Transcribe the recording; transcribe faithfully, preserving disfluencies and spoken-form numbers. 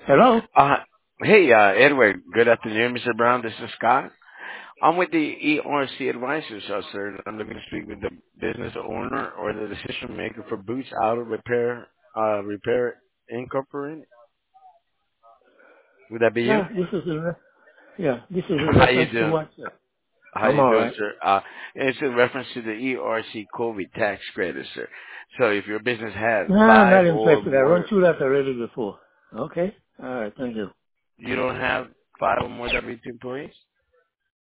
Hello? Uh, hey, uh, Edward. Good afternoon, Mister Brown. This is Scott. I'm with the E R C Advisors, uh, sir. I'm looking to speak with the business owner or the decision maker for Boots Auto Repair, uh, Repair Incorporated. Would that be you? Yeah, this is in re- yeah, this is in How you reference to doing? what, sir? How I'm you all doing, right. sir? Uh, it's in reference to the E R C COVID tax credit, sir. So if your business has No, I'm five not or interested. I run more, through that already before. Okay? All right, thank you. you don't have five or more W two employees?